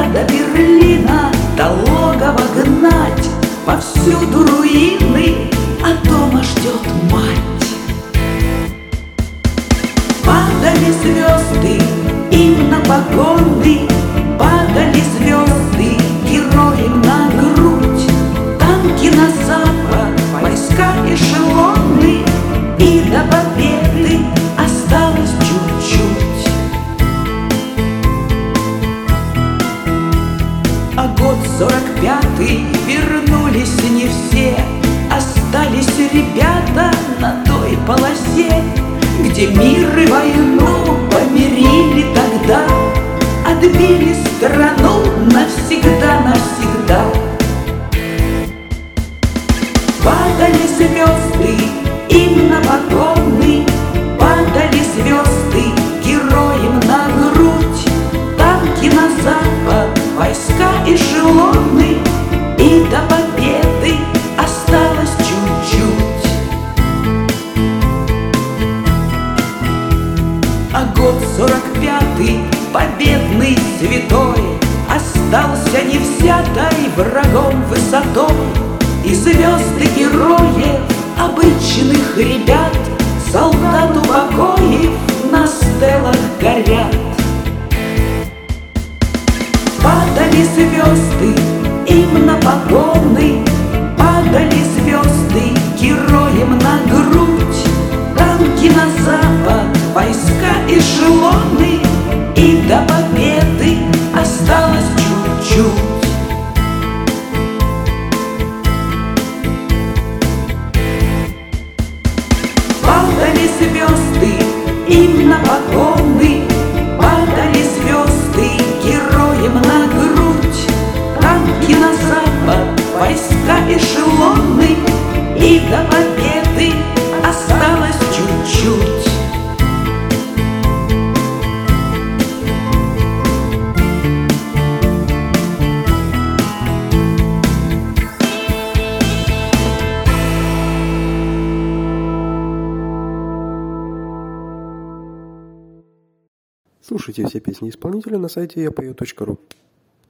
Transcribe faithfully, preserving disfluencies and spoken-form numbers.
до Берлина, до логова гнать, повсюду руины, а дома ждет мать. Падали звезды им на погоны, падали звезды героям на грудь. Танки на запад, войска эшелоны, и до победы осталось чуть-чуть. А год сорок пятый, вернулись не все, остались ребята на той полосе, где мир и войну помирили тогда, отбили страну навсегда, навсегда. Падали звезды им на погоны, падали звезды героям на грудь. Танки на запад, войска эшелоны, и до победы осталось чуть-чуть. А год сорок пятый, победный, святой, остался невзятой врагом высотой. И звезды героев, обычных ребят, солдат упокоив, на стелах горят. Падали звезды им на погоны, падали звезды героям на грудь. Танки на запад, войска эшелоны, и до победы осталось чуть-чуть. Падали звезды им на погоны, падали звезды героям на грудь. Танки на запад, войска эшелоны, и до победы осталось чуть-чуть. Слушайте все песни исполнителя на сайте я пою точка ру.